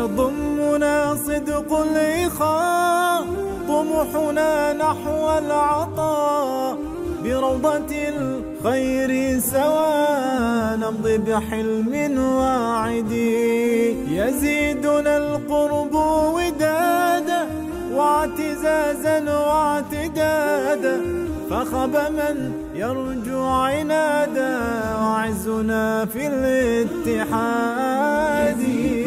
يضمنا صدق الإخاء، طموحنا نحو العطاء، بروضة الخير سوا نمضي بحلم واعد، يزيدنا القرب ودادا واعتزازا واعتدادا، فخاب من يرجو عنادا، وعزنا في الاتحاد.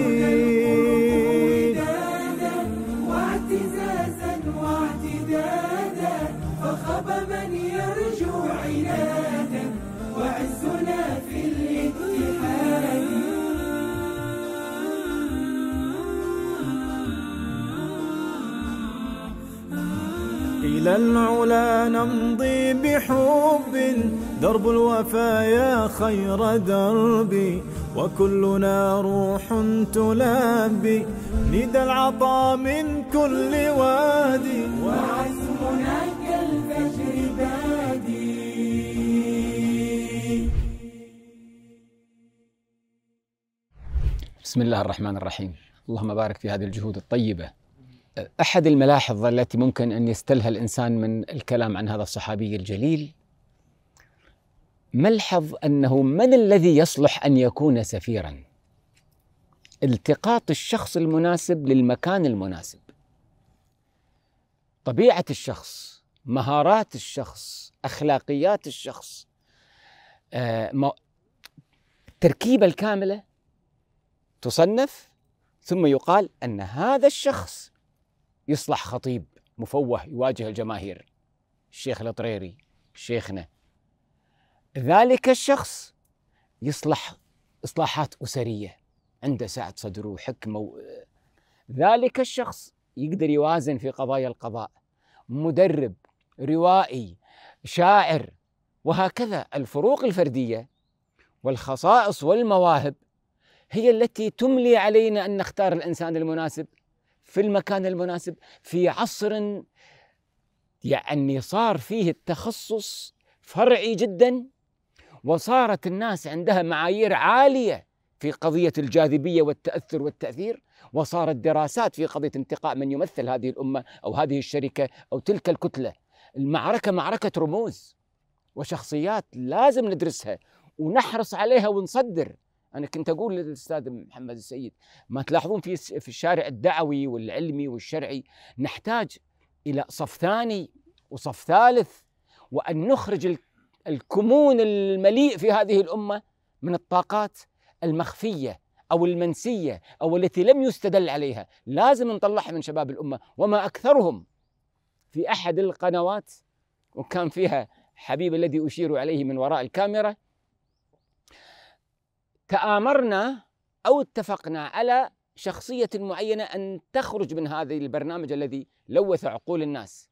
واعتزازا واعتدادا، فخاب من يرجو عنادا، وعزنا في الاتحاد. إلى العلا نمضي بحب، درب الوفايا خير دربي، وكلنا روح تلبي ندى العطاء من كل وادي، وعزمنا كالفجر بادي. بسم الله الرحمن الرحيم. اللهم بارك في هذه الجهود الطيبة. أحد الملاحظ التي ممكن أن يستلها الإنسان من الكلام عن هذا الصحابي الجليل، ملحظ أنه من الذي يصلح أن يكون سفيرا؟ التقاط الشخص المناسب للمكان المناسب، طبيعة الشخص، مهارات الشخص، أخلاقيات الشخص، التركيبة الكاملة تصنف، ثم يقال أن هذا الشخص يصلح خطيب مفوه يواجه الجماهير، الشيخ الأطريري شيخنا. ذلك الشخص يصلح إصلاحات أسرية، عنده سعة صدر وحكمة. ذلك الشخص يقدر يوازن في قضايا القضاء، مدرب، روائي، شاعر، وهكذا. الفروق الفردية والخصائص والمواهب هي التي تملي علينا أن نختار الإنسان المناسب في المكان المناسب، في عصر يعني صار فيه التخصص فرعي جدا، وصارت الناس عندها معايير عالية في قضية الجاذبية والتأثر والتأثير، وصارت دراسات في قضية انتقاء من يمثل هذه الأمة أو هذه الشركة أو تلك الكتلة. المعركة معركة رموز وشخصيات لازم ندرسها ونحرص عليها ونصدر. أنا كنت أقول للأستاذ محمد السيد، ما تلاحظون في الشارع الدعوي والعلمي والشرعي نحتاج إلى صف ثاني وصف ثالث، وأن نخرج الكمون المليء في هذه الأمة من الطاقات المخفية أو المنسية أو التي لم يستدل عليها، لازم نطلعها من شباب الأمة. وما أكثرهم في أحد القنوات، وكان فيها حبيب الذي أشير عليه من وراء الكاميرا، تآمرنا أو اتفقنا على شخصية معينة أن تخرج من هذا البرنامج الذي لوث عقول الناس.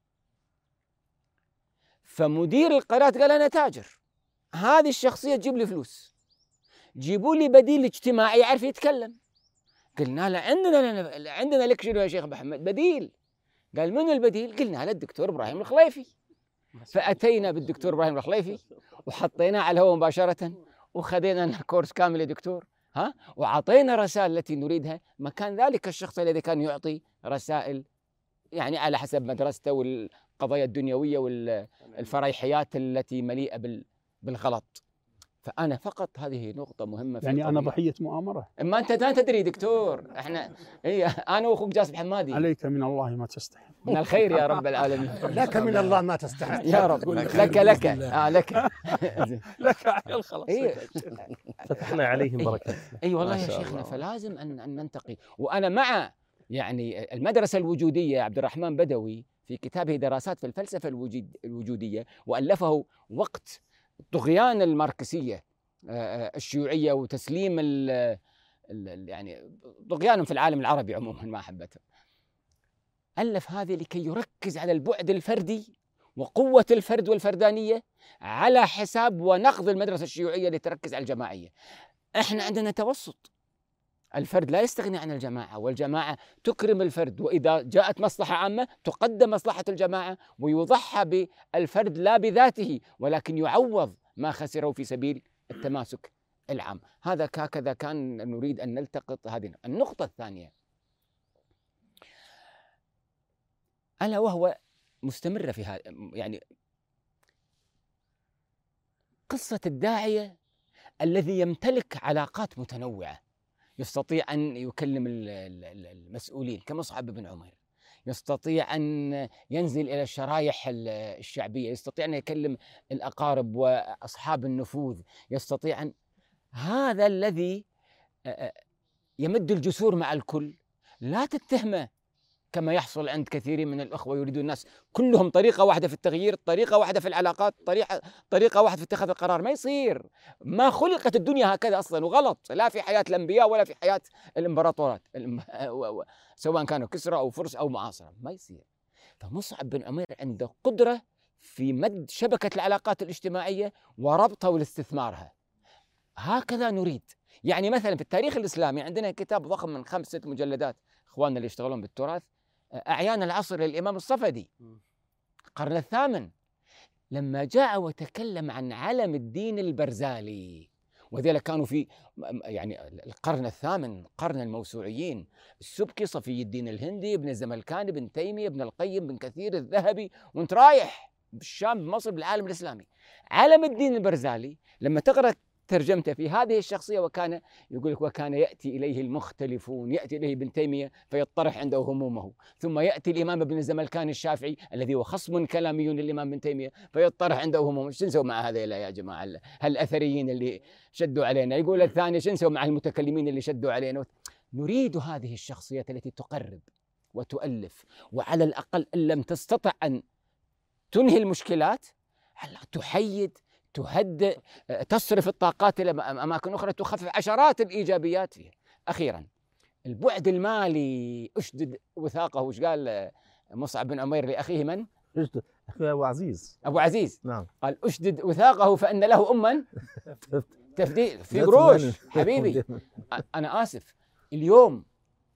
فمدير القناة قال أنا تاجر، هذه الشخصية تجيب لي فلوس، جيبوا لي بديل اجتماعي يعرف يتكلم. قلنا له عندنا لك شنو يا شيخ محمد بديل؟ قال من البديل؟ قلنا له الدكتور إبراهيم الخليفي. فأتينا بالدكتور إبراهيم الخليفي وحطيناه على الهواء مباشرة، وخذينا لنا كورس كامل يا دكتور، وعطينا رسائل التي نريدها مكان ذلك الشخص الذي كان يعطي رسائل يعني على حسب مدرسته والقضايا الدنيوية والفريحيات التي مليئة بالغلط. فأنا فقط هذه نقطة مهمة في يعني أنا ضحية مؤامرة. ما أنت لا تدري دكتور، أنا وأخوك جاسم حمادي. عليك من الله ما تستحق. من الخير يا رب العالمين. لك من الله ما تستحق يا رب. لك لك خلاص. فتحنا عليهم بركات. أي والله يا شيخنا. فلازم أن ننتقي. وأنا مع يعني المدرسة الوجودية. عبد الرحمن بدوي في كتابه دراسات في الفلسفة الوجودية، وألفه وقت طغيان الماركسية الشيوعية وتسليم يعني طغيانهم في العالم العربي عموما ما أحبته. ألف هذه لكي يركز على البعد الفردي وقوة الفرد والفردانية على حساب ونقض المدرسة الشيوعية اللي تركز على الجماعية. احنا عندنا توسط، الفرد لا يستغني عن الجماعة، والجماعة تكرم الفرد، وإذا جاءت مصلحة عامة تقدم مصلحة الجماعة، ويضحى بالفرد لا بذاته ولكن يعوض ما خسره في سبيل التماسك العام. هكذا كان نريد أن نلتقط هذه النقطة الثانية. ألا وهو مستمرة في هذا، يعني قصة الداعية الذي يمتلك علاقات متنوعة، يستطيع أن يكلم المسؤولين كمصعب بن عمير، يستطيع أن ينزل إلى الشرايح الشعبية، يستطيع أن يكلم الأقارب وأصحاب النفوذ، يستطيع أن هذا الذي يمد الجسور مع الكل. لا تتهمه كما يحصل عند كثير من الأخوة، يريدون الناس كلهم طريقة واحدة في التغيير، طريقة واحدة في العلاقات، طريقة واحدة في اتخاذ القرار. ما يصير، ما خلقت الدنيا هكذا أصلا، وغلط، لا في حياة الأنبياء ولا في حياة الإمبراطورات سواء كانوا كسرى أو فرس أو معاصرة، ما يصير. فمصعب بن عمير عنده قدرة في مد شبكة العلاقات الاجتماعية وربطها والاستثمارها. هكذا نريد. يعني مثلا في التاريخ الإسلامي عندنا كتاب ضخم من 5-6 مجلدات، إخواننا اللي يشتغلون بالتراث، أعيان العصر للإمام الصفدي القرن الثامن، لما جاء وتكلم عن علم الدين البرزالي، وذلك كانوا في يعني القرن الثامن قرن الموسوعيين، السبكي، صفي الدين الهندي، ابن الزملكاني، ابن تيمية، ابن القيم، ابن كثير، الذهبي، وانت رايح بالشام، بمصر، بالعالم الإسلامي. علم الدين البرزالي لما تقرأ ترجمته في هذه الشخصية، وكان يقول لك وكان يأتي إليه المختلفون، يأتي إليه ابن تيمية فيطرح عنده همومه، ثم يأتي الإمام ابن الزملكاني الشافعي الذي هو خصم كلامي للإمام ابن تيمية فيطرح عنده همومه. شو نسوي مع هذا يا جماعة؟ هالأثريين اللي شدوا علينا. يقول الثاني شو نسوي مع المتكلمين اللي شدوا علينا؟ نريد هذه الشخصيات التي تقرب وتؤلف، وعلى الأقل إن لم تستطع أن تنهي المشكلات، تحيد، تهدئ، تصرف الطاقات إلى أماكن أخرى، تخفف عشرات الإيجابيات فيها. أخيرا البعد المالي، أشدد وثاقه. وش قال مصعب بن عمير لأخيه من؟ أبو عزيز. أبو عزيز. نعم. قال أشدد وثاقه فإن له أما تفديد في قروش. حبيبي أنا آسف، اليوم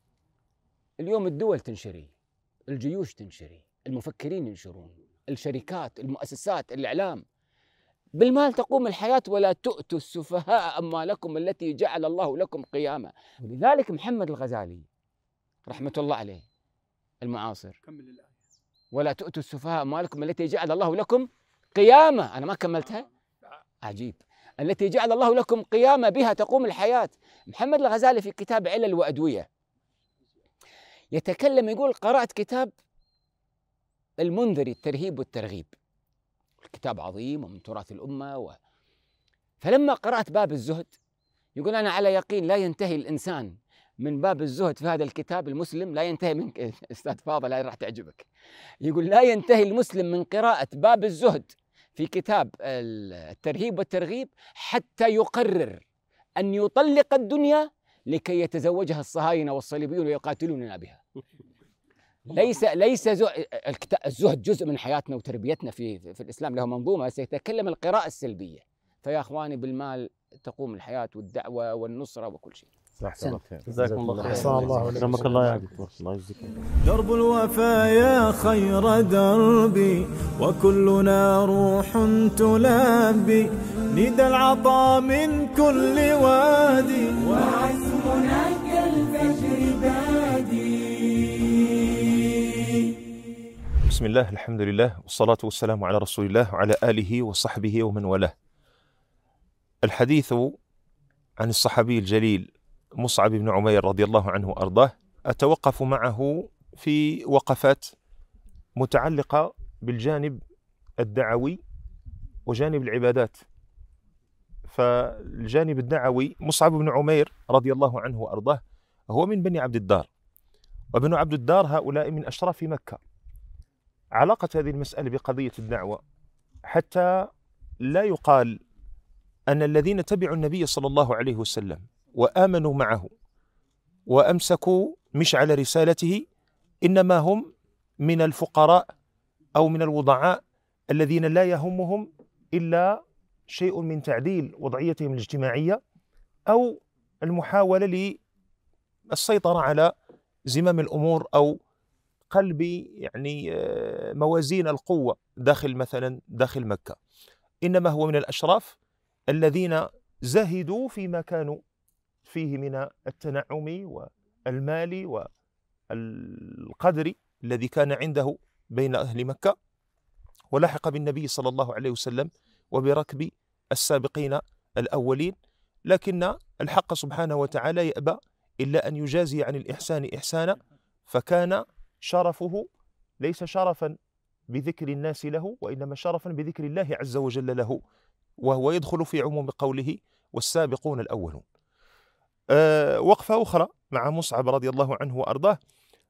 الدول تنشري، الجيوش تنشري، المفكرين ينشرون، الشركات، المؤسسات، الإعلام. بالمال تقوم الحياة، ولا تؤتوا السفهاء أموالكم التي جعل الله لكم قياما. ولذلك محمد الغزالي رحمة الله عليه المعاصر، ولا تؤتوا السفهاء أموالكم التي جعل الله لكم قياما. أنا ما كملتها، عجيب. التي جعل الله لكم قياما بها تقوم الحياة. محمد الغزالي في كتاب علل وأدوية يتكلم، يقول قرأت كتاب المنذري الترهيب والترغيب، كتاب عظيم ومن تراث الأمة فلما قرأت باب الزهد، يقول أنا على يقين لا ينتهي الإنسان من باب الزهد في هذا الكتاب، المسلم لا ينتهي من أستاذ فاضل هاي راح تعجبك، يقول لا ينتهي المسلم من قراءة باب الزهد في كتاب الترهيب والترغيب حتى يقرر أن يطلق الدنيا لكي يتزوجها الصهاينة والصليبيون ويقاتلوننا بها. ليس الزهد جزء من حياتنا وتربيتنا في الإسلام، له منظومة، سيتكلم القراءة السلبية. فيا أخواني بالمال تقوم الحياة والدعوة والنصرة وكل شيء. جزاكم الله خير. أحسن الله إليك. رحمك الله يا دكتور. الله يجزيك. درب الوفايا خير دربي، وكلنا روح تلبي ندى العطاء من كل وادي، وعزمنا كالفجر بادي. بسم الله، الحمد لله، والصلاة والسلام على رسول الله وعلى آله وصحبه ومن والاه. الحديث عن الصحابي الجليل مصعب بن عمير رضي الله عنه وأرضاه أتوقف معه في وقفات متعلقة بالجانب الدعوي وجانب العبادات. فالجانب الدعوي، مصعب بن عمير رضي الله عنه وأرضاه هو من بني عبد الدار، وبنو عبد الدار هؤلاء من أشراف مكة. علاقة هذه المسألة بقضية الدعوة حتى لا يقال أن الذين تبعوا النبي صلى الله عليه وسلم وآمنوا معه وأمسكوا مشعل رسالته إنما هم من الفقراء أو من الوضعاء الذين لا يهمهم إلا شيء من تعديل وضعيتهم الاجتماعية أو المحاولة للسيطرة على زمام الأمور أو قلب يعني موازين القوة داخل مكة. إنما هو من الأشراف الذين زهدوا فيما كانوا فيه من التنعم والمال والقدر الذي كان عنده بين أهل مكة، ولحق بالنبي صلى الله عليه وسلم وبركب السابقين الأولين. لكن الحق سبحانه وتعالى يأبى إلا أن يجازي عن الإحسان إحسانا، فكان شرفه ليس شرفا بذكر الناس له، وإنما شرفا بذكر الله عز وجل له، وهو يدخل في عموم قوله والسابقون الأولون. وقفة أخرى مع مصعب رضي الله عنه وأرضاه،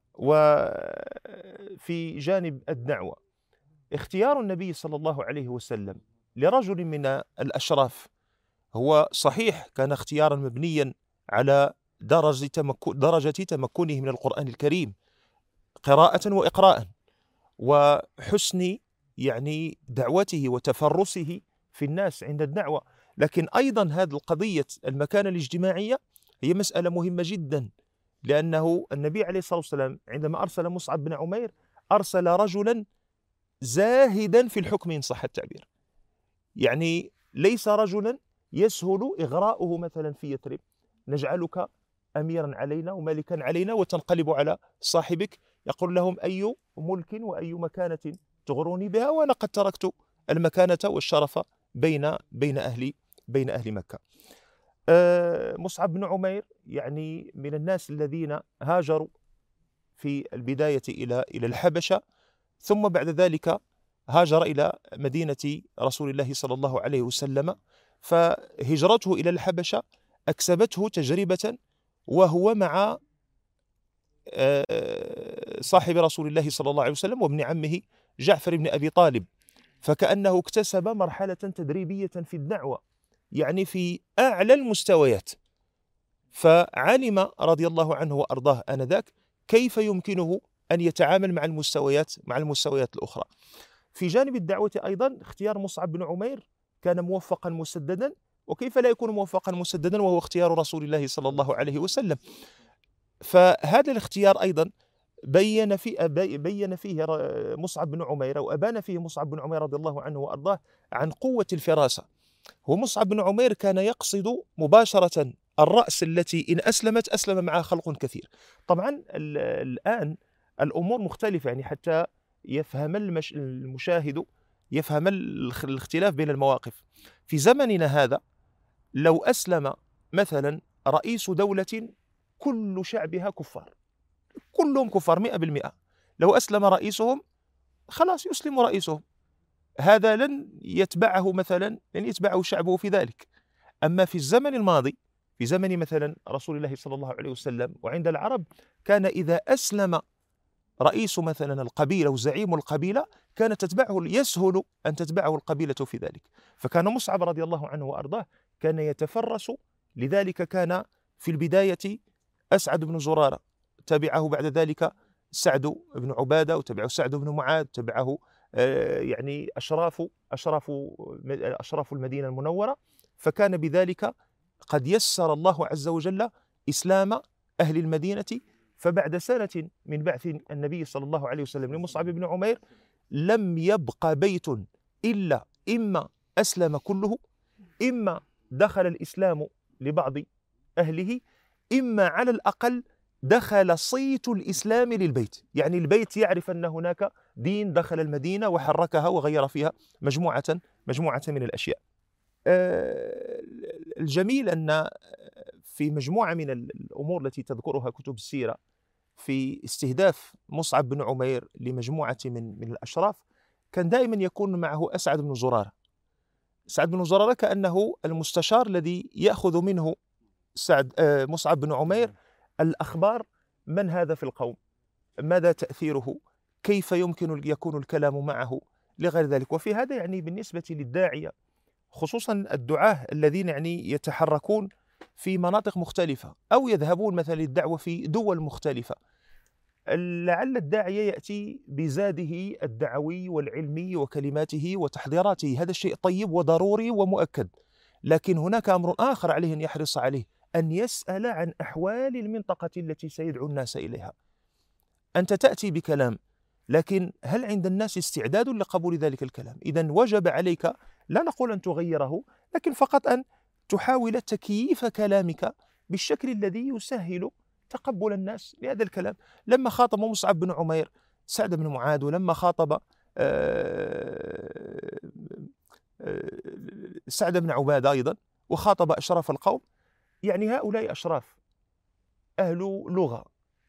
وفي جانب الدعوة اختيار النبي صلى الله عليه وسلم لرجل من الأشراف هو صحيح كان اختيارا مبنيا على درجة تمكنه من القرآن الكريم قراءة وإقراء، وحسن يعني دعوته وتفرسه في الناس عند الدعوة. لكن أيضا هذه القضية المكانة الاجتماعية هي مسألة مهمة جدا، لأنه النبي عليه الصلاة والسلام عندما أرسل مصعب بن عمير أرسل رجلا زاهدا في الحكم إن صح التعبير، يعني ليس رجلا يسهل إغراؤه مثلا في يثرب، نجعلك أميرا علينا وملكا علينا وتنقلب على صاحبك، يقول لهم أي ملك وأي مكانة تغروني بها وأنا قد تركت المكانة والشرف بين أهل مكة. مصعب بن عمير يعني من الناس الذين هاجروا في البداية إلى الحبشة، ثم بعد ذلك هاجر إلى مدينة رسول الله صلى الله عليه وسلم، فهجرته إلى الحبشة أكسبته تجربة وهو مع صاحب رسول الله صلى الله عليه وسلم وابن عمه جعفر بن أبي طالب، فكأنه اكتسب مرحلة تدريبية في الدعوة يعني في أعلى المستويات، فعلم رضي الله عنه وأرضاه آنذاك كيف يمكنه أن يتعامل مع المستويات الأخرى. في جانب الدعوة أيضا اختيار مصعب بن عمير كان موفقا مسددا، وكيف لا يكون موفقا مسددا وهو اختيار رسول الله صلى الله عليه وسلم. فهذا الاختيار أيضا بين فيه مصعب بن عمير، أو أبان فيه مصعب بن عمير رضي الله عنه وأرضاه عن قوة الفراسة. ومصعب بن عمير كان يقصد مباشرة الرأس التي إن أسلم معها خلق كثير. طبعا الآن الأمور مختلفة، يعني حتى يفهم المشاهد يفهم الاختلاف بين المواقف. في زمننا هذا لو أسلم مثلا رئيس دولة كل شعبها كفار، كلهم كفار 100%، لو أسلم رئيسهم خلاص يسلم رئيسهم، هذا لن يتبعه شعبه في ذلك. أما في الزمن الماضي، في زمن مثلا رسول الله صلى الله عليه وسلم وعند العرب، كان إذا أسلم رئيس مثلا القبيلة وزعيم القبيلة كان يسهل أن تتبعه القبيلة في ذلك. فكان مصعب رضي الله عنه وأرضاه كان يتفرس، لذلك كان في البداية أسعد بن زرارة، تبعه بعد ذلك سعد بن عبادة، وتبعه سعد بن معاذ، تبعه يعني أشراف المدينة المنورة. فكان بذلك قد يسر الله عز وجل إسلام أهل المدينة. فبعد سنة من بعث النبي صلى الله عليه وسلم لمصعب بن عمير لم يبقى بيت إلا إما أسلم كله، إما دخل الإسلام لبعض أهله، إما على الأقل دخل صيت الإسلام للبيت، يعني البيت يعرف أن هناك دين دخل المدينة وحركها وغير فيها مجموعة من الأشياء. الجميل أن في مجموعة من الأمور التي تذكرها كتب السيرة في استهداف مصعب بن عمير لمجموعة من الأشراف، كان دائما يكون معه أسعد بن زرارة. سعد بن زرارة كأنه المستشار الذي يأخذ منه مصعب بن عمير الأخبار، من هذا في القوم، ماذا تأثيره، كيف يمكن يكون الكلام معه، لغير ذلك. وفي هذا يعني بالنسبة للداعية، خصوصا الدعاة الذين يعني يتحركون في مناطق مختلفة أو يذهبون مثلا للدعوة في دول مختلفة، لعل الداعية يأتي بزاده الدعوي والعلمي وكلماته وتحضيراته، هذا الشيء طيب وضروري ومؤكد. لكن هناك أمر آخر عليه أن يحرص عليه، أن يسأل عن أحوال المنطقة التي سيدعو الناس إليها. أنت تأتي بكلام، لكن هل عند الناس استعداد لقبول ذلك الكلام؟ إذن وجب عليك، لا نقول أن تغيره، لكن فقط أن تحاول تكييف كلامك بالشكل الذي يسهل تقبل الناس لهذا الكلام. لما خاطب مصعب بن عمير سعد بن معاذ، ولما خاطب سعد بن عبادة أيضا، وخاطب أشراف القوم. يعني هؤلاء أشراف أهل لغة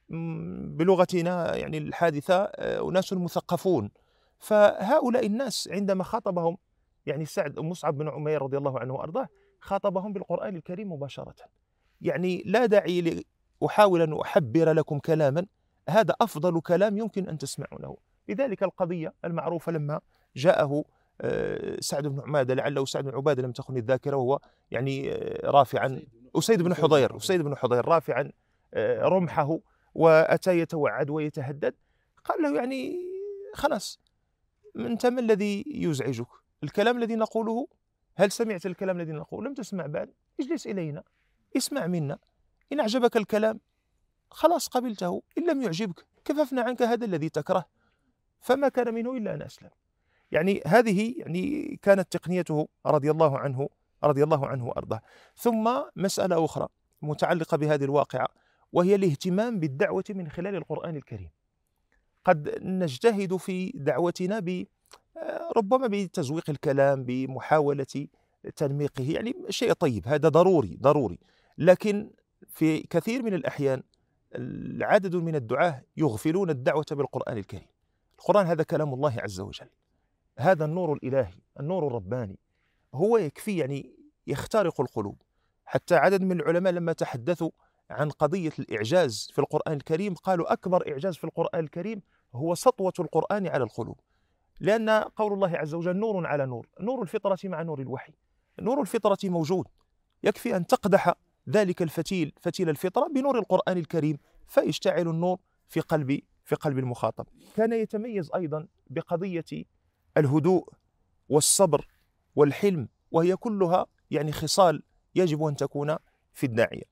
بلغتنا يعني الحادثة، أناس مثقفون. فهؤلاء الناس عندما خاطبهم يعني مصعب بن عمير رضي الله عنه وأرضاه خاطبهم بالقرآن الكريم مباشرة. يعني لا داعي أحاول أن أحبر لكم كلاما، هذا أفضل كلام يمكن أن تسمعونه. لذلك القضية المعروفة لما جاءه سعد بن عبادة، لعله سعد بن عبادة لم تخن الذاكرة، وهو يعني رافعا أسيد بن حضير رافعا رمحه وأتى يتوعد ويتهدد. قال له يعني خلاص، أنت ما الذي يزعجك؟ الكلام الذي نقوله، هل سمعت الكلام الذي نقوله؟ لم تسمع بعد، اجلس إلينا اسمع منا، إن أعجبك الكلام خلاص قبلته، إن لم يعجبك كففنا عنك هذا الذي تكره. فما كان منه إلا أن أسلم. يعني هذه يعني كانت تقنيته رضي الله عنه وأرضاه. ثم مسألة أخرى متعلقة بهذه الواقعة، وهي الاهتمام بالدعوة من خلال القرآن الكريم. قد نجتهد في دعوتنا ربما بتزويق الكلام، بمحاولة تنميقه، يعني شيء طيب، هذا ضروري. لكن في كثير من الأحيان العدد من الدعاة يغفلون الدعوة بالقرآن الكريم. القرآن هذا كلام الله عز وجل، هذا النور الإلهي، النور الرباني، هو يكفي يعني يخترق القلوب. حتى عدد من العلماء لما تحدثوا عن قضية الإعجاز في القرآن الكريم قالوا أكبر إعجاز في القرآن الكريم هو سطوة القرآن على القلوب. لأن قول الله عز وجل نور على نور، نور الفطرة مع نور الوحي. نور الفطرة موجود، يكفي أن تقدح ذلك فتيل الفطرة بنور القرآن الكريم فيشتعل النور في قلب المخاطب. كان يتميز أيضا بقضية الهدوء والصبر والحلم، وهي كلها يعني خصال يجب أن تكون في الداعية.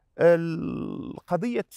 القضية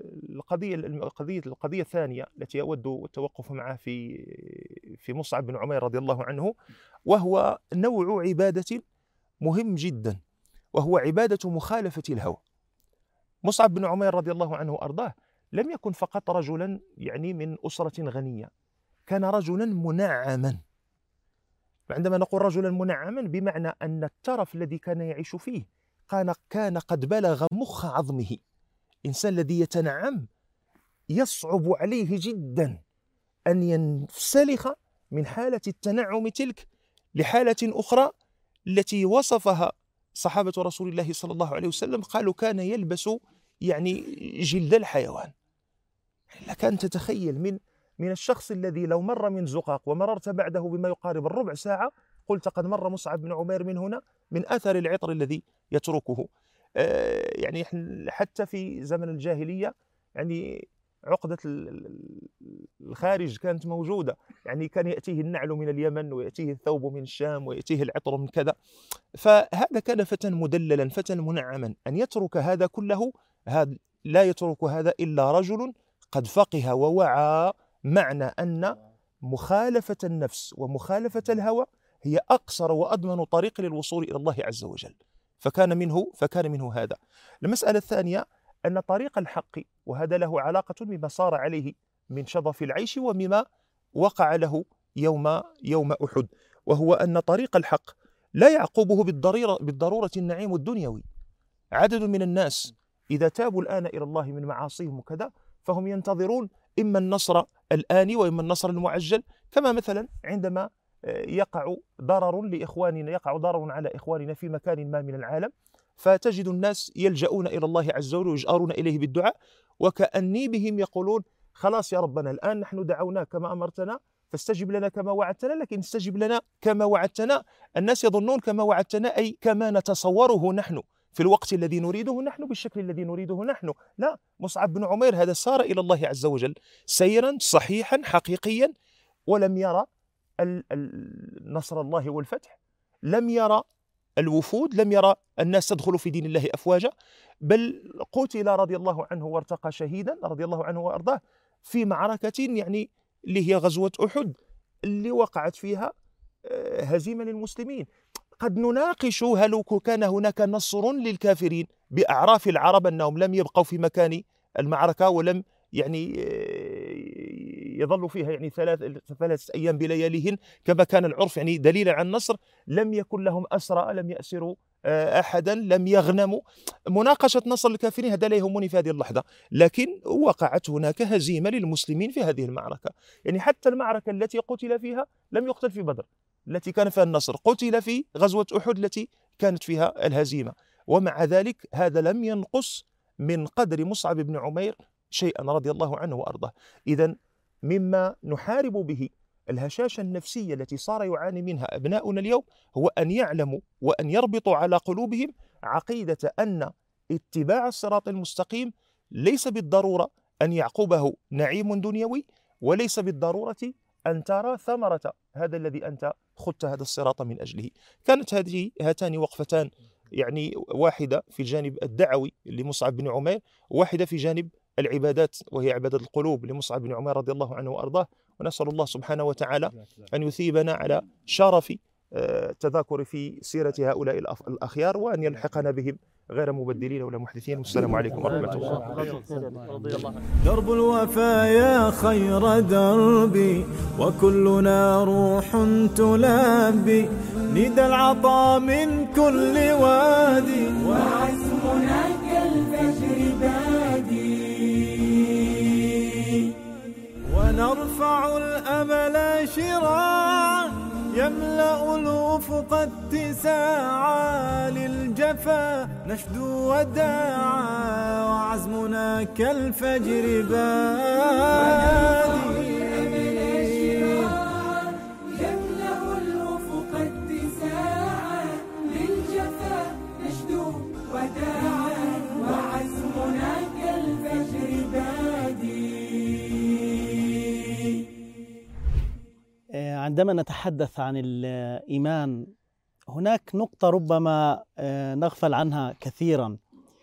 الثانية التي أود التوقف معها في مصعب بن عمير رضي الله عنه، وهو نوع عبادة مهم جدا، وهو عبادة مخالفة الهوى. مصعب بن عمير رضي الله عنه وأرضاه لم يكن فقط رجلا يعني من أسرة غنية، كان رجلا منعما. عندما نقول رجلا منعما بمعنى أن الترف الذي كان يعيش فيه كان قد بلغ مخ عظمه. الإنسان الذي يتنعم يصعب عليه جدا أن ينسلخ من حالة التنعم تلك لحالة أخرى التي وصفها صحابة رسول الله صلى الله عليه وسلم، قالوا كان يلبس يعني جلد الحيوان. لك أن تتخيل من الشخص الذي لو مر من زقاق ومررت بعده بما يقارب الربع ساعة قلت قد مر مصعب بن عمير من هنا، من أثر العطر الذي يتركه. يعني حتى في زمن الجاهلية يعني عقدة الخارج كانت موجودة، يعني كان يأتيه النعل من اليمن ويأتيه الثوب من الشام ويأتيه العطر من كذا. فهذا كان فتى مدللا، فتى منعما، أن يترك هذا كله، لا يترك هذا إلا رجل قد فقه ووعى معنى أن مخالفة النفس ومخالفة الهوى هي أقصر وأضمن طريق للوصول إلى الله عز وجل. فكان منه هذا. المسألة الثانية أن طريق الحق، وهذا له علاقة بما صار عليه من شظف العيش ومما وقع له يوم أحد، وهو أن طريق الحق لا يعقبه بالضرورة النعيم الدنيوي. عدد من الناس إذا تابوا الآن إلى الله من معاصيهم وكذا فهم ينتظرون إما النصر الآني وإما النصر المعجل، كما مثلا عندما يقع ضرر على إخواننا في مكان ما من العالم، فتجد الناس يلجؤون إلى الله عز وجل ويجأرون إليه بالدعاء، وكأني بهم يقولون خلاص يا ربنا الآن نحن دعوناك كما أمرتنا فاستجب لنا كما وعدتنا، لكن استجب لنا كما وعدتنا. الناس يظنون كما وعدتنا أي كما نتصوره نحن في الوقت الذي نريده نحن بالشكل الذي نريده نحن. لا، مصعب بن عمير هذا سار إلى الله عز وجل سيرا صحيحا حقيقيا، ولم يرى نصر الله والفتح، لم يرى الوفود، لم يرى الناس تدخل في دين الله أفواجا، بل قتل رضي الله عنه وارتقى شهيدا رضي الله عنه وأرضاه في معركة يعني اللي هي غزوة أحد اللي وقعت فيها هزيمة للمسلمين. قد نناقش هل كان هناك نصر للكافرين بأعراف العرب أنهم لم يبقوا في مكان المعركة ولم يعني يظل فيها يعني ثلاثة أيام بلياليهن كما كان العرف يعني دليلا على النصر. لم يكن لهم أسرى، لم يأسروا أحدا، لم يغنموا. مناقشة نصر الكافرين هذا لا يهمني في هذه اللحظة، لكن وقعت هناك هزيمة للمسلمين في هذه المعركة. يعني حتى المعركة التي قتل فيها لم يقتل في بدر التي كان فيها النصر، قتل في غزوة أحد التي كانت فيها الهزيمة. ومع ذلك هذا لم ينقص من قدر مصعب بن عمير شيئا رضي الله عنه وأرضاه. إذن مما نحارب به الهشاشة النفسية التي صار يعاني منها أبناؤنا اليوم هو أن يعلموا وأن يربطوا على قلوبهم عقيدة أن اتباع الصراط المستقيم ليس بالضرورة أن يعقبه نعيم دنيوي، وليس بالضرورة أن ترى ثمرة هذا الذي أنت خدت هذا الصراط من أجله. كانت هاتان وقفتان، يعني واحدة في الجانب الدعوي لمصعب بن عمير، وواحدة في جانب العبادات وهي عبادة القلوب لمصعب بن عمير رضي الله عنه وأرضاه. ونسأل الله سبحانه وتعالى أن يثيبنا على شرف التذاكر في سيرة هؤلاء الأخيار، وأن يلحقنا بهم غير مبدلين ولا محدثين. والسلام عليكم ورحمة الله. درب الوفا يا خير دربي، وكلنا روح تلبي ندى العطاء من كل وادي، وعزمنا كالفجر بادي. ونرفع الأمل شراعا يملأ الأفق اتساعا، للجفا نشدو وداعا وعزمنا كالفجر بادي. يملأ الأفق اتساعا، للجفا نشدو وداعا وعزمنا كالفجر بادي. عندما نتحدث عن الإيمان هناك نقطة ربما نغفل عنها كثيرا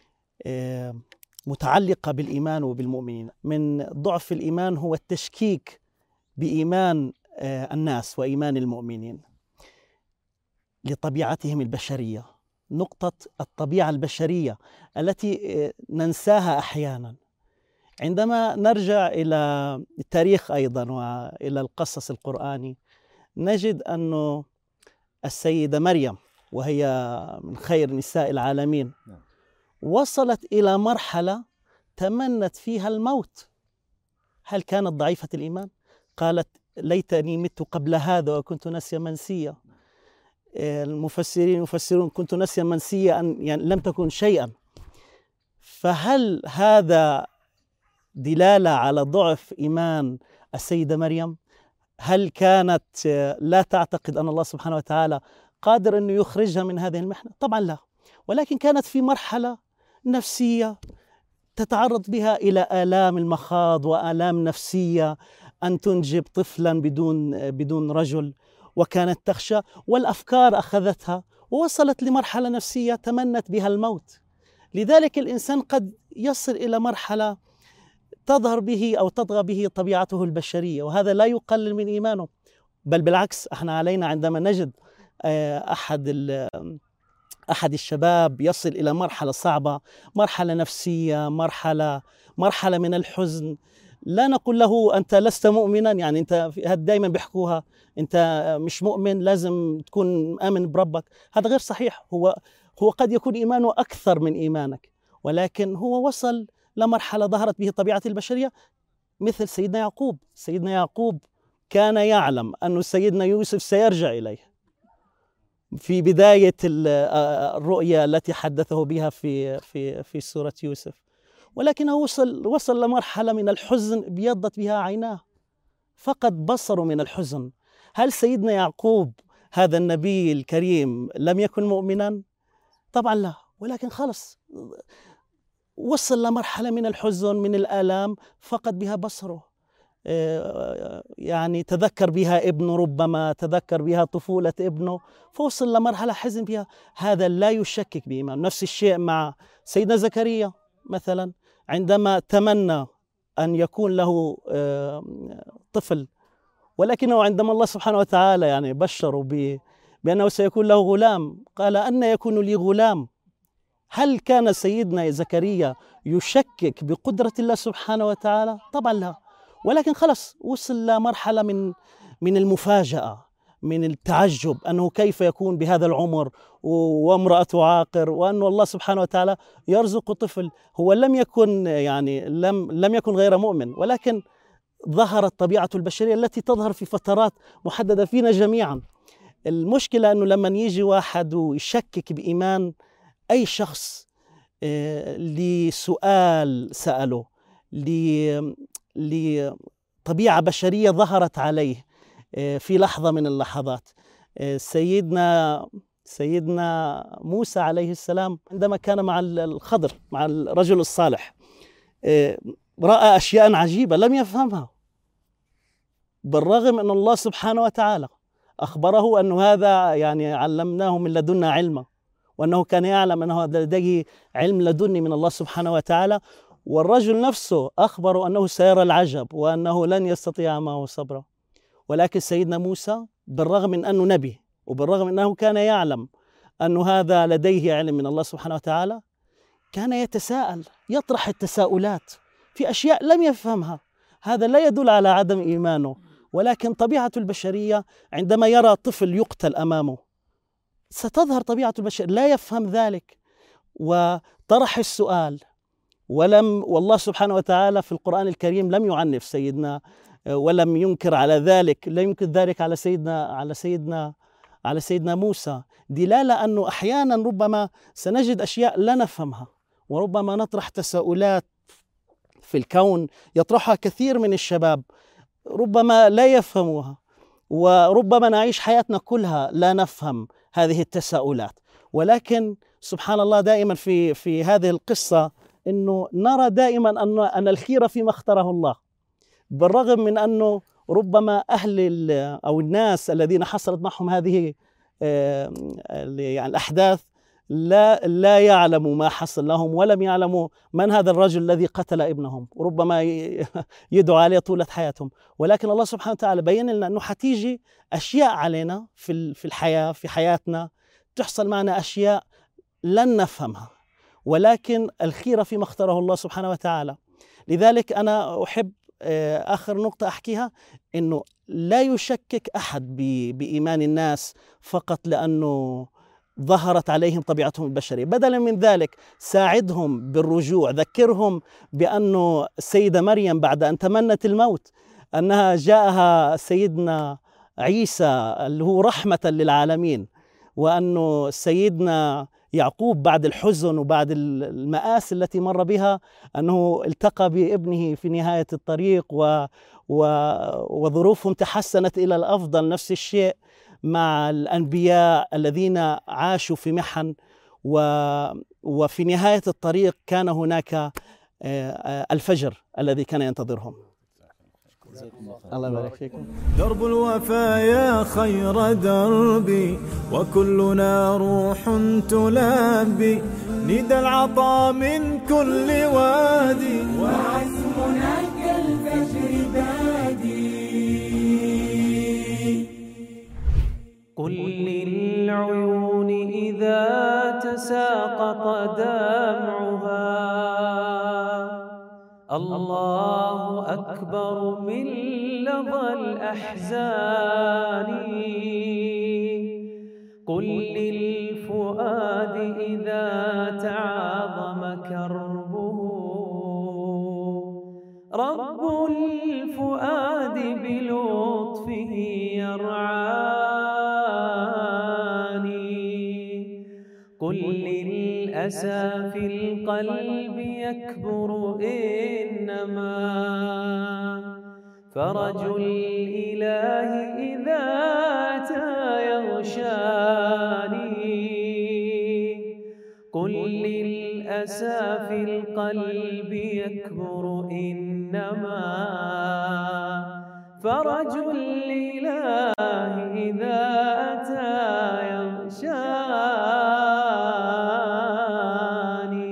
متعلقة بالإيمان وبالمؤمنين. من ضعف الإيمان هو التشكيك بإيمان الناس وإيمان المؤمنين لطبيعتهم البشرية. نقطة الطبيعة البشرية التي ننساها أحيانا. عندما نرجع إلى التاريخ أيضا وإلى القصص القرآني نجد أن السيدة مريم وهي من خير نساء العالمين وصلت إلى مرحلة تمنت فيها الموت. هل كانت ضعيفة الإيمان؟ قالت ليتني مت قبل هذا وكنت نسيا منسيا. المفسرين يفسرون كنت نسيا منسيا أن يعني لم تكن شيئا. فهل هذا دلالة على ضعف إيمان السيدة مريم؟ هل كانت لا تعتقد أن الله سبحانه وتعالى قادر أن يخرجها من هذه المحنة؟ طبعا لا، ولكن كانت في مرحلة نفسية تتعرض بها إلى آلام المخاض وآلام نفسية، أن تنجب طفلا بدون رجل، وكانت تخشى والأفكار أخذتها ووصلت لمرحلة نفسية تمنت بها الموت. لذلك الإنسان قد يصل إلى مرحلة تظهر به أو تطغى به طبيعته البشرية، وهذا لا يقلل من إيمانه، بل بالعكس. احنا علينا عندما نجد أحد الشباب يصل إلى مرحلة صعبة، مرحلة نفسية، مرحلة من الحزن، لا نقول له أنت لست مؤمنا، يعني أنت دائما بيحكوها أنت مش مؤمن لازم تكون آمن بربك. هذا غير صحيح. هو قد يكون إيمانه أكثر من إيمانك، ولكن هو وصل لمرحلة ظهرت به طبيعة البشرية مثل سيدنا يعقوب. سيدنا يعقوب كان يعلم أن سيدنا يوسف سيرجع إليه في بداية الرؤيا التي حدثه بها في سورة يوسف، ولكنه وصل لمرحلة من الحزن ابيضت بها عيناه، فقد بصره من الحزن. هل سيدنا يعقوب هذا النبي الكريم لم يكن مؤمنا؟ طبعا لا، ولكن خلص وصل لمرحلة من الحزن من الآلام فقد بها بصره. يعني تذكر بها ابنه، ربما تذكر بها طفولة ابنه، فوصل لمرحلة حزن بها. هذا لا يشكك بإيمان. نفس الشيء مع سيدنا زكريا مثلا، عندما تمنى أن يكون له طفل، ولكنه عندما الله سبحانه وتعالى يعني بشره بأنه سيكون له غلام، قال أن يكون لي غلام. هل كان سيدنا زكريا يشكك بقدرة الله سبحانه وتعالى؟ طبعا لا، ولكن خلص وصل لمرحلة من المفاجأة، من التعجب أنه كيف يكون بهذا العمر وامرأته عاقر، وأن الله سبحانه وتعالى يرزق طفل. هو لم يكن يعني لم يكن غير مؤمن، ولكن ظهرت طبيعة البشرية التي تظهر في فترات محددة فينا جميعا. المشكلة أنه لما يجي واحد ويشكك بإيمان أي شخص لسؤال سأله، لطبيعة بشرية ظهرت عليه في لحظة من اللحظات. سيدنا موسى عليه السلام عندما كان مع الخضر، مع الرجل الصالح، رأى أشياء عجيبة لم يفهمها، بالرغم أن الله سبحانه وتعالى أخبره أن هذا يعني علمناه من لدنا علما، وأنه كان يعلم أنه لديه علم لدني من الله سبحانه وتعالى. والرجل نفسه أخبره أنه سيرى العجب وأنه لن يستطيع معه صبرا. ولكن سيدنا موسى بالرغم من أنه نبي، وبالرغم أنه كان يعلم أن هذا لديه علم من الله سبحانه وتعالى، كان يتساءل، يطرح التساؤلات في أشياء لم يفهمها. هذا لا يدل على عدم إيمانه، ولكن طبيعة البشرية عندما يرى طفل يقتل أمامه ستظهر طبيعة البشر لا يفهم ذلك، وطرح السؤال. والله سبحانه وتعالى في القرآن الكريم لم يعنف سيدنا ولم ينكر على ذلك، لا ينكر ذلك على سيدنا موسى، دلالة أنه أحيانا ربما سنجد أشياء لا نفهمها، وربما نطرح تساؤلات في الكون يطرحها كثير من الشباب ربما لا يفهموها، وربما نعيش حياتنا كلها لا نفهم هذه التساؤلات. ولكن سبحان الله دائما في هذه القصة أنه نرى دائما أن الخير فيما اختاره الله، بالرغم من أنه ربما أهل أو الناس الذين حصلت معهم هذه يعني الأحداث لا يعلموا ما حصل لهم، ولم يعلموا من هذا الرجل الذي قتل ابنهم، ربما يدعو عليه طولة حياتهم. ولكن الله سبحانه وتعالى بين لنا أنه حتيجي أشياء علينا في الحياة، في حياتنا تحصل معنا أشياء لن نفهمها، ولكن الخير فيما اختاره الله سبحانه وتعالى. لذلك أنا أحب آخر نقطة أحكيها، أنه لا يشكك أحد بإيمان الناس فقط لأنه ظهرت عليهم طبيعتهم البشرية. بدلا من ذلك ساعدهم بالرجوع، ذكرهم بأنه السيدة مريم بعد أن تمنت الموت أنها جاءها سيدنا عيسى اللي هو رحمة للعالمين، وأنه سيدنا يعقوب بعد الحزن وبعد المآسي التي مر بها أنه التقى بابنه في نهاية الطريق وظروفهم تحسنت إلى الأفضل. نفس الشيء مع الأنبياء الذين عاشوا في محن، وفي نهاية الطريق كان هناك الفجر الذي كان ينتظرهم. الله يبارك فيكم. درب الوفا يا خير دربي، وكلنا روح تلبي ندى العطاء من كل وادي، وعزمنا كالفجر بادي. قل للعيون إذا تساقط دمعها الله أكبر من لظى الأحزان. قل للفؤاد إذا تعاظم كربه رب الفؤاد بلطفه يرعاني. قل للأسى في القلب يكبر إنما فرج الإله إذا أتى يغشاني. قل للأسى في القلب يكبر إنما فرج الإله إذا أتى يغشاني.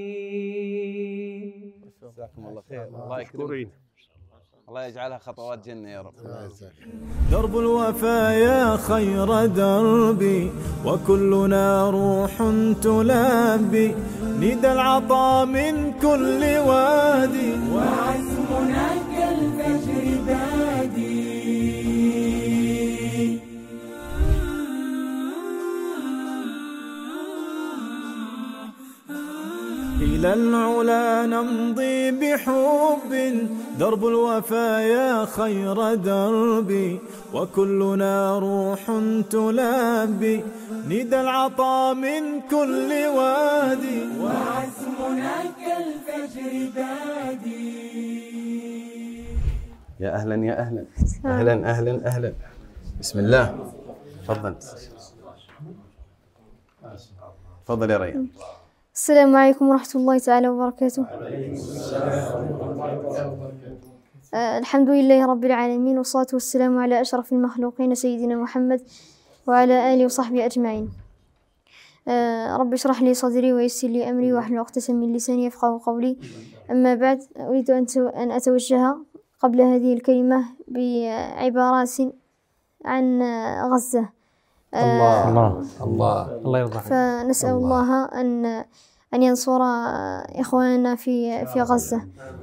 جزاكم الله خير. الله يكرمك، الله يجعلها خطوات جنة يا رب. درب الوفا يا خير دربي، وكلنا روح تلبي ندى العطاء من كل وادي، وعزمنا كالفجر الفجر بادي. إلى العلا نمضي بحب، درب الوفا يا خير دربي، وكلنا روح تلبي ندى العطاء من كل وادي، وعزمنا كالفجر بادي. يا أهلا يا أهلا أهلا أهلا أهلا. بسم الله. تفضل تفضل يا ريان. السلام عليكم ورحمة الله تعالى وبركاته. الحمد لله رب العالمين، والصلاة والسلام على أشرف المخلوقين سيدنا محمد وعلى آله وصحبه أجمعين. رب اشرح لي صدري ويسر لي أمري واحلل عقدة من لساني يفقهوا قولي. أما بعد، أريد أن أتوجه قبل هذه الكلمة بعبارات عن غزة. الله الله الله الله يرضى عليك. فنسأل الله أن ينصر إخواننا في غزة.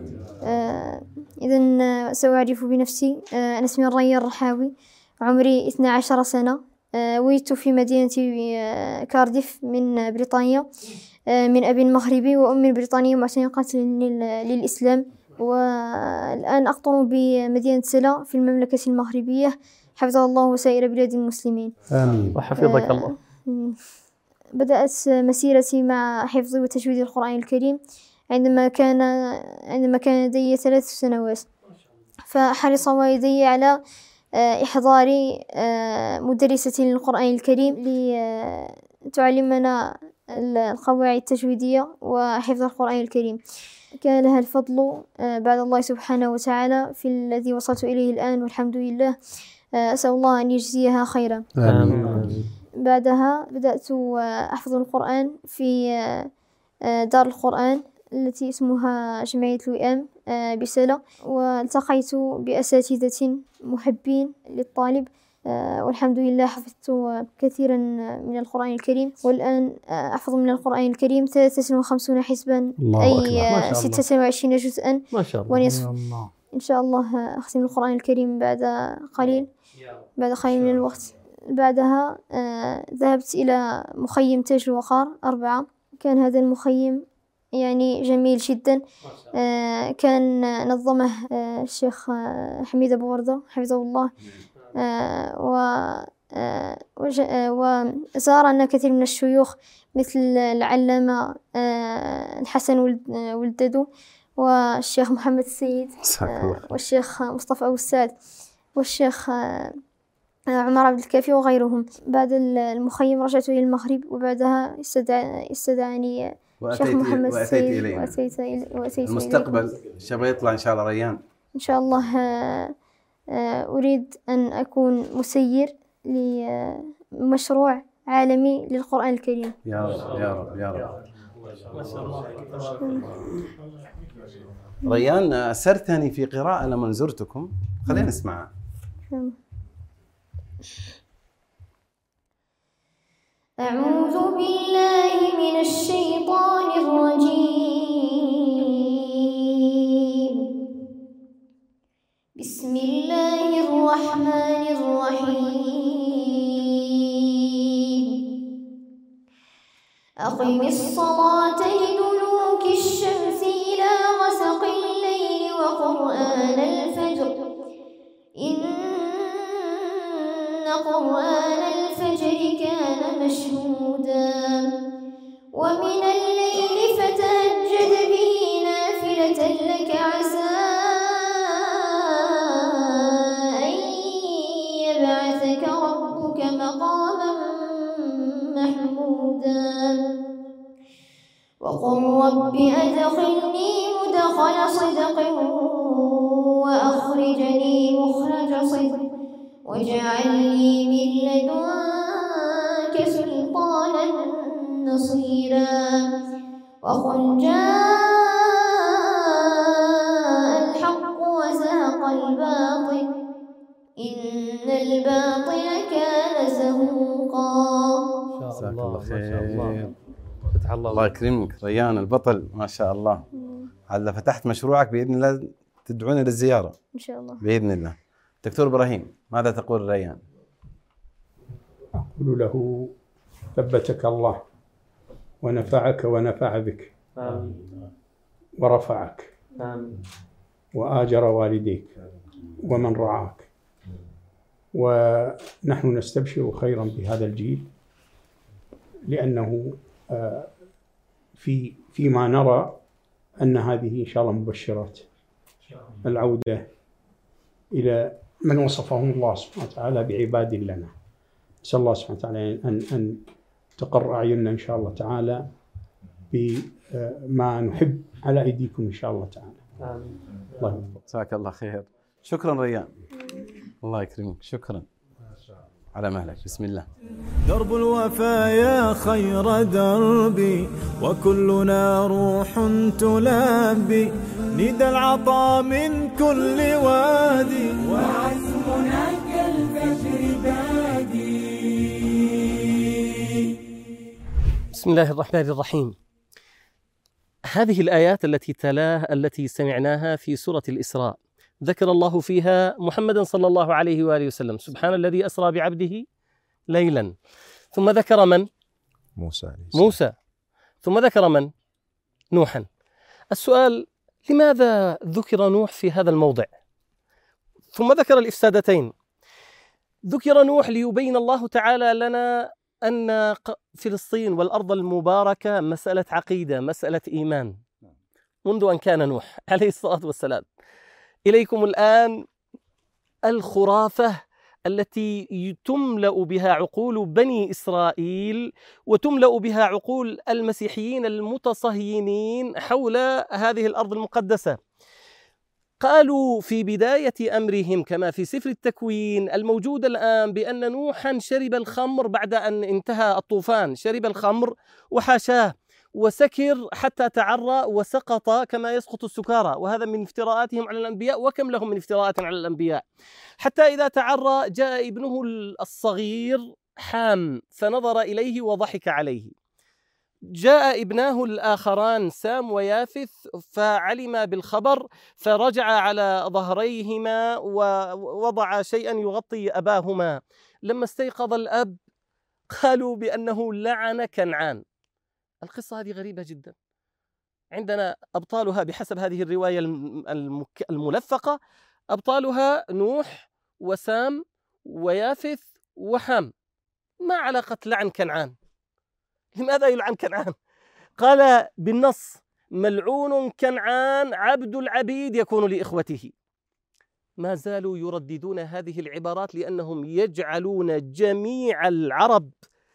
إذن سأعرف بنفسي. أنا اسمي ريان الرحاوي، عمري 12 سنة. ولدت في مدينة كارديف من بريطانيا، من أب مغربي وأم بريطانية معتنقة للإسلام، والآن أقطن بمدينة سلا في المملكة المغربية، حفظه الله وسائر بلاد المسلمين. آمين وحفظك الله. بدأت مسيرتي مع حفظ وتجويد القرآن الكريم عندما كان لدي 3 سنوات، فحرص والدي على إحضار مدرسة للقرآن الكريم لتعلمنا القواعد التجويدية وحفظ القرآن الكريم. كان لها الفضل بعد الله سبحانه وتعالى في الذي وصلت إليه الآن، والحمد لله. أسأل الله أن يجزيها خيرا. آمين. بعدها بدأت أحفظ القرآن في دار القرآن التي اسمها جمعية الوئام بسلا، والتقيت بأساتذة محبين للطالب، والحمد لله حفظت كثيرا من القرآن الكريم، والآن أحفظ من القرآن الكريم 53 حزبا، أي 26 جزءا ونصف. إن شاء الله أختم القرآن الكريم بعد قليل من الوقت. بعدها ذهبت إلى مخيم تاج الوقار 4. كان هذا المخيم يعني جميل جدا. كان نظمه الشيخ حميد أبو وردة حفظه الله، وزارنا كثير من الشيوخ مثل العلامة الحسن ولددو، والشيخ محمد السيد، والشيخ مصطفى أبو السعد، والشيخ عمر عبد الكافي وغيرهم. بعد المخيم رجعت إلى المغرب، وبعدها استدعاني الشيخ محمد السيد وأتيت المستقبل شبه يطلع إن شاء الله ريان. إن شاء الله أريد أن أكون مسير لمشروع عالمي للقرآن الكريم. يا رب يا رب يا رب. ريان أسرتني في قراءة لما زرتكم، خلينا نسمعها. أعوذ بالله من الشيطان الرجيم. بسم الله الرحمن الرحيم. أقم الصلاة لدلوك الشمس إلى غسق الليل وقرآن الفجر، إن قرآن الفجر كان مشهودا، ومن الليل فتهجد به نافلة لك عسى أن يبعثك ربك مقاما محمودا، وقل رب أدخلني مدخل صدق وأخرجني مخرج صدق، واجعل لي من لدنك سلطانا نصيرا، وقل جاء الحق وزهق الباطل إن الباطل كان زهوقا. جزاك الله خير. الله يكرمك ريان البطل ما شاء الله. هلا فتحت مشروعك بإذن الله تدعون للزيارة إن شاء الله. بإذن الله. دكتور إبراهيم، ماذا تقول ريان؟ أقول له ثبتك الله ونفعك ونفع بك. آمين. ورفعك. آمين. وآجر والديك ومن رعاك. ونحن نستبشر خيرا بهذا الجيل، لأنه فيما نرى أن هذه إن شاء الله مبشرات العودة إلى من وصفهم الله سبحانه وتعالى بعباد لنا. نسأل الله سبحانه وتعالى أن تقر أعيننا إن شاء الله تعالى بما نحب على أيديكم إن شاء الله تعالى. آمين. الله جزاك الله خير. شكرا ريان، الله يكرمك. شكرا على مهلك. بسم الله. درب الوفايا خير دربي وكلنا روح تلبي ندى العطاء من كل وادي وعزمنا كالفجر بادي. بسم الله الرحمن الرحيم. هذه الآيات التي سمعناها في سورة الإسراء ذكر الله فيها محمدا صلى الله عليه وآله وسلم، سبحان الذي أسرى بعبده ليلا، ثم ذكر من؟ موسى، ثم ذكر من؟ نوحا. السؤال: لماذا ذكر نوح في هذا الموضع؟ ثم ذكر الإفسادتين. ذكر نوح ليبين الله تعالى لنا أن فلسطين والأرض المباركة مسألة عقيدة، مسألة إيمان، منذ أن كان نوح عليه الصلاة والسلام. إليكم الآن الخرافة التي تملأ بها عقول بني إسرائيل وتملأ بها عقول المسيحيين المتصهينين حول هذه الأرض المقدسة. قالوا في بداية أمرهم كما في سفر التكوين الموجود الآن بأن نوحا شرب الخمر بعد أن انتهى الطوفان، شرب الخمر وحاشاه وسكر حتى تعرى وسقط كما يسقط السكارى، وهذا من افتراءاتهم على الأنبياء، وكم لهم من افتراءات على الأنبياء. حتى إذا تعرى جاء ابنه الصغير حام فنظر إليه وضحك عليه. جاء ابناه الآخران سام ويافث فعلم بالخبر فرجع على ظهريهما ووضع شيئا يغطي أباهما. لما استيقظ الأب قالوا بأنه لعن كنعان. القصة هذه غريبة جدا، عندنا أبطالها بحسب هذه الرواية الملفقة، أبطالها نوح وسام ويافث وحام. ما علاقة لعن كنعان؟ لماذا يلعن كنعان؟ قال بالنص: ملعون كنعان عبد العبيد يكون لإخوته. ما زالوا يرددون هذه العبارات لأنهم يجعلون جميع العرب،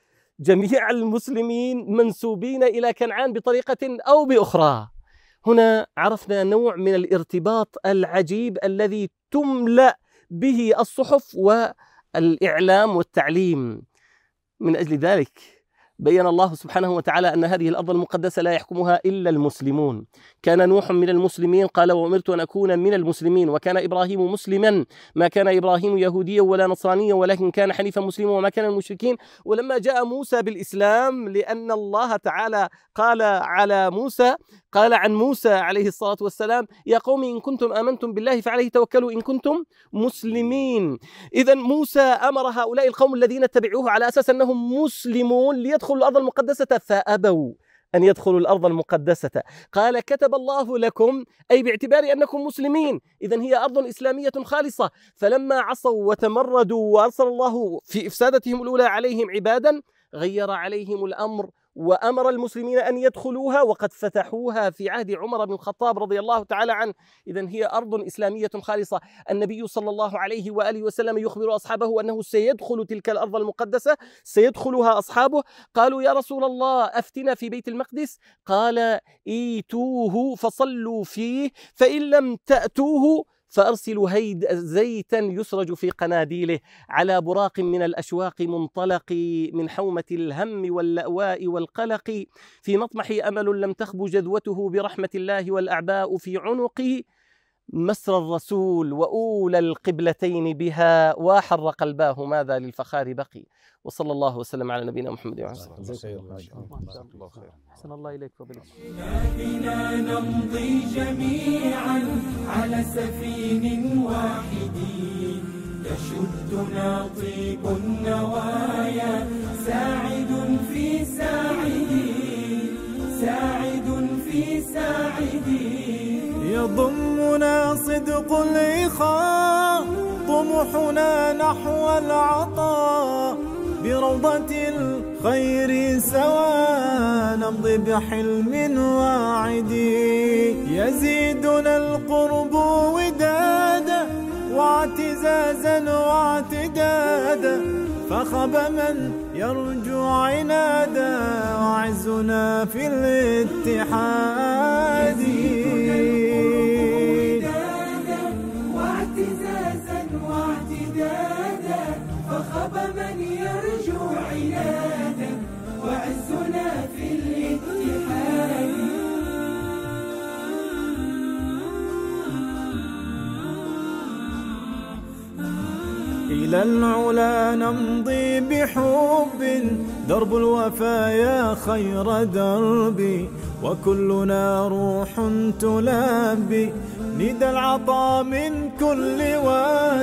جميع المسلمين منسوبين إلى كنعان بطريقة أو بأخرى. هنا عرفنا نوع من الارتباط العجيب الذي تملأ به الصحف والإعلام والتعليم. من أجل ذلك بيّن الله سبحانه وتعالى أن هذه الأرض المقدسة لا يحكمها إلا المسلمون. كان نوح من المسلمين، قال: وأمرت أن أكون من المسلمين. وكان إبراهيم مسلما، ما كان إبراهيم يهوديا ولا نصرانيا ولكن كان حنيفا مسلما وما كان المشركين. ولما جاء موسى بالإسلام، لأن الله تعالى قال على موسى، قال عن موسى عليه الصلاة والسلام: يا قوم إن كنتم آمنتم بالله فعليه توكلوا إن كنتم مسلمين. إذا موسى أمر هؤلاء القوم الذين اتبعوه على أساس أنهم مسلمون ليدخلوا الأرض المقدسة، فأبوا أن يدخلوا الأرض المقدسة. قال: كتب الله لكم، أي باعتبار أنكم مسلمين، إذن هي أرض إسلامية خالصة. فلما عصوا وتمردوا وأرسل الله في إفسادتهم الأولى عليهم عبادا، غير عليهم الأمر وأمر المسلمين أن يدخلوها، وقد فتحوها في عهد عمر بن الخطاب رضي الله تعالى عنه. إذن هي أرض إسلامية خالصة. النبي صلى الله عليه وآله وسلم يخبر أصحابه أنه سيدخل تلك الأرض المقدسة، سيدخلها أصحابه. قالوا: يا رسول الله أفتنا في بيت المقدس. قال: ايتوه فصلوا فيه، فإن لم تأتوه فأرسلوا زيتا يسرج في قناديله على براق من الأشواق منطلق من حومة الهم واللأواء والقلق، في مطمح أمل لم تخب جذوته برحمة الله والأعباء في عنقي. مسر الرسول وأولى القبلتين بها وحر قلباه ماذا للفخار بقي. وصلى الله وسلم على نبينا محمد وعلى آله وصحبه. أحسن الله إليك وبلغ. بنا نمضي جميعا على سفين واحد يشدنا طيب النوايا ساعد في ساعد في ساعد يضمنا صدق الإخاء طموحنا نحو العطاء بروضة الخير سوا نمضي بحلم واعد يزيدنا القرب ودادا واعتزازا واعتدادا فخب من يرجو عنادا وعزنا في الاتحاد واعتزازا واعتدادا فخب من يرجو عنادا وعزنا في الاتحاد. إلى العلا نمضي بحب درب الوفا خير دربي وكلنا روح تلبي ندى العطاء من كل واد